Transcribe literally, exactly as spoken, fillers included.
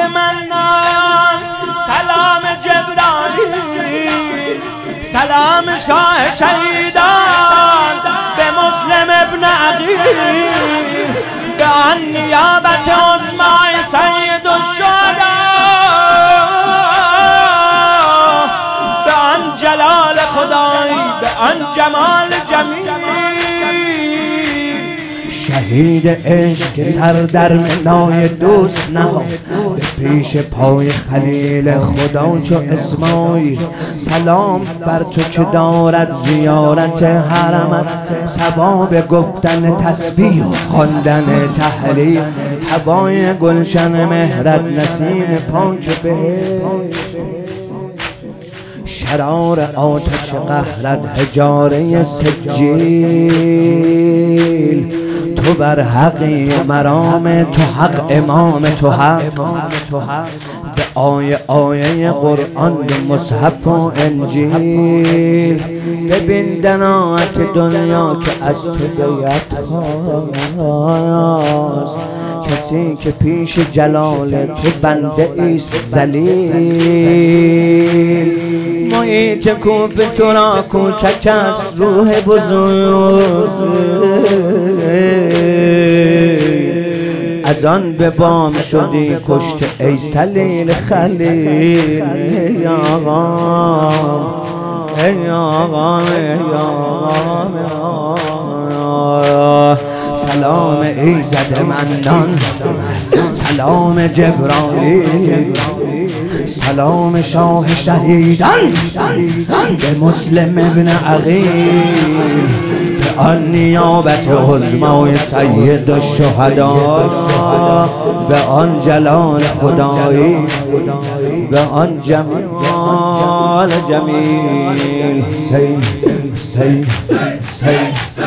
منان، سلام جبرائیل، سلام شاه شهیدان به مسلم ابن عقیل، به آن نیابت عظمای سید الشهداء، به آن جلال خدایی، به آن جمال جمیل. شهید عشق که سر در منای دوست نهاد، به پیش پای خلیل خدا چو اسماعیل. سلام بر تو که دارد زیارت حرمت، ثواب گفتن تسبیح و خواندن تهلیل. هوای گلشن مهرت نسیم پاک بهشت، شرار آتش قهرت حجاره سجیل. تو بر حقی مرام تو حق، امام تو حق، به آیه آیه قرآن، به مصحف و انجیل. ببین دنایت دنیا که از تو بیعت خواست، کسی که پیش جلال تو بنده ایست ذلیل. محیط کوفه تو را کوچک است، روح بزرگ از آن به بام شدی کشته ای سلیل خلیل. ای آقا ای آقا ای آقا، سلام ایزد منان، سلام جبرائیل، سلام شاه شهیدان به مسلم ابن عقیل، به آن نیابت عظمای سید الشهداء، به آن جلال خدایی، به آن جمال جمیل. سید سید سید